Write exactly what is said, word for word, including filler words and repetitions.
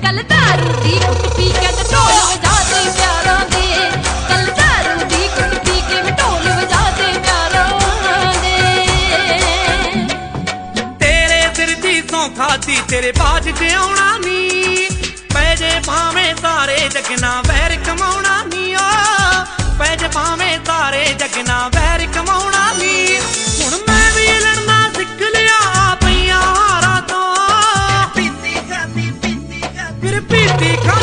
कल दारू दी घुट पी के ते ढोल वजा दे प्यारां दे कल दारू दी घुट पी के मैं ढोल वजा दे प्यारां दे तेरे सिर दी सौं खादी तेरे बाज च आउणा नी पै जे भावें सारे जगना वैर कमाउणा नी ओ पै जे भावें सारे जगना वैर कमाउणा नी हुण मैं भी लड़ना सिख लिया पईयां हारां तों पीती खादी पीती खादी फिर पीती खा